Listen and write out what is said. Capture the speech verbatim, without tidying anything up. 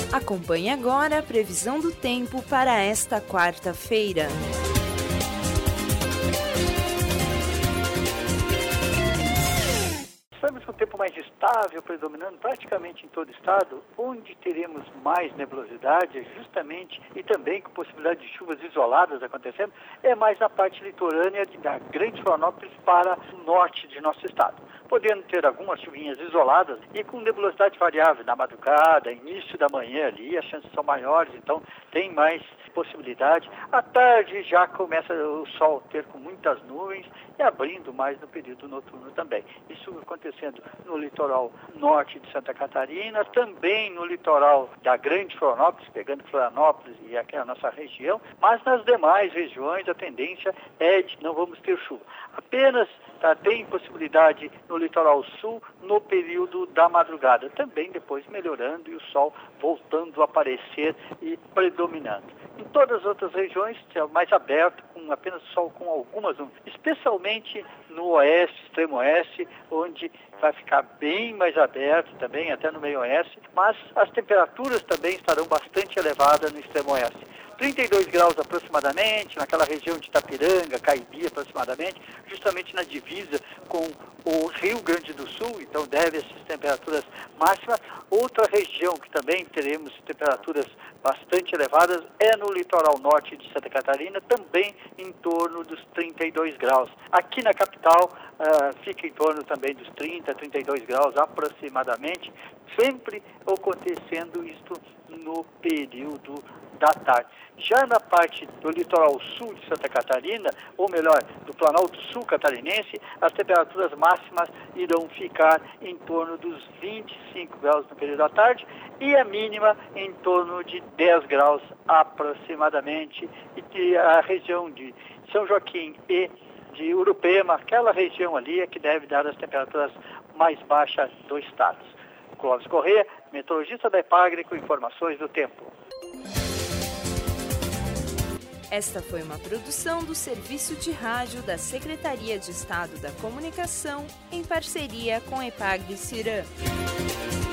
Acompanhe agora a previsão do tempo para esta quarta-feira. Estamos com o tempo mais estável, predominando praticamente em todo o estado, onde teremos mais nebulosidade, justamente, e também com possibilidade de chuvas isoladas acontecendo, é mais na parte litorânea da Grande Florianópolis para o norte de nosso estado. Podendo ter algumas chuvinhas isoladas e com nebulosidade variável na madrugada, início da manhã ali, as chances são maiores, então tem mais possibilidade. À tarde já começa o sol ter com muitas nuvens e abrindo mais no período noturno também. Isso acontecendo no litoral norte de Santa Catarina, também no litoral da Grande Florianópolis, pegando Florianópolis e aqui a nossa região, mas nas demais regiões a tendência é de não vamos ter chuva. Apenas tá, tem possibilidade no litoral sul no período da madrugada, também depois melhorando e o sol voltando a aparecer e predominando. Em todas as outras regiões, é mais aberto, com apenas sol com algumas nuvens, especialmente no oeste, extremo oeste, onde vai ficar bem mais aberto também, até no meio oeste, mas as temperaturas também estarão bastante elevadas no extremo oeste. trinta e dois graus aproximadamente, naquela região de Itapiranga, Caibi aproximadamente, justamente na divisa com o Rio Grande do Sul, então deve essas temperaturas máximas. Outra região que também teremos temperaturas bastante elevadas é no litoral norte de Santa Catarina, também em torno dos trinta e dois graus. Aqui na capital uh, fica em torno também dos trinta, trinta e dois graus aproximadamente, sempre acontecendo isto no período da tarde. Já na parte do litoral sul de Santa Catarina, ou melhor, do Planalto Sul catarinense, as temperaturas máximas irão ficar em torno dos vinte e cinco graus no período da tarde e a mínima em torno de dez graus aproximadamente. E a região de São Joaquim e de Urupema, aquela região ali é que deve dar as temperaturas mais baixas do estado. Clóvis Corrêa, meteorologista da Epagre, com informações do tempo. Esta foi uma produção do Serviço de Rádio da Secretaria de Estado da Comunicação, em parceria com a Epagre Cirã.